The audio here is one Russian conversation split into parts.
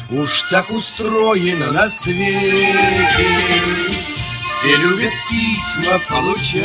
Уж так устроено на свете, все любят письма получать.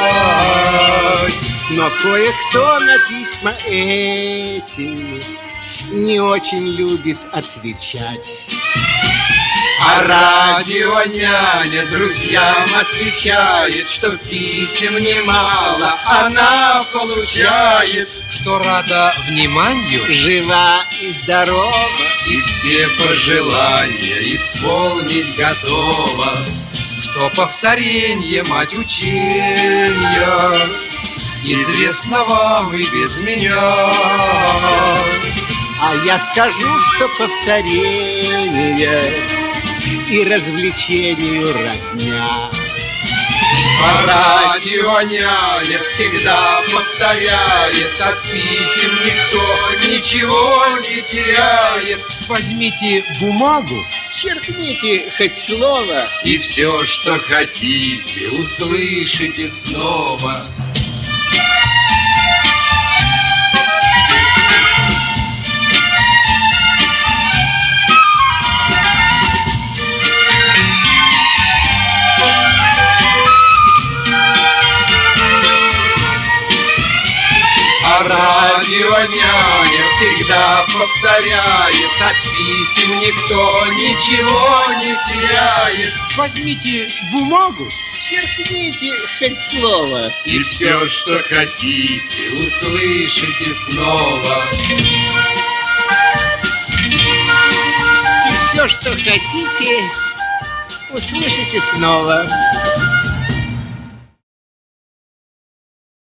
Но кое-кто на письма эти не очень любит отвечать. А радио няня друзьям отвечает, что писем немало она получает, что рада вниманию, жива и здорова, и все пожелания исполнить готова, что повторенье мать учения известно вам и без меня. А я скажу, что повторение и развлечению родня. А радио няня всегда повторяет, от писем никто ничего не теряет. Возьмите бумагу, черкните хоть слово, и все, что хотите, услышите снова. А радио няня всегда повторяет, от писем никто ничего не теряет. возьмите бумагу, черкните хоть слово, и все, что хотите, услышите снова. И все, что хотите, услышите снова.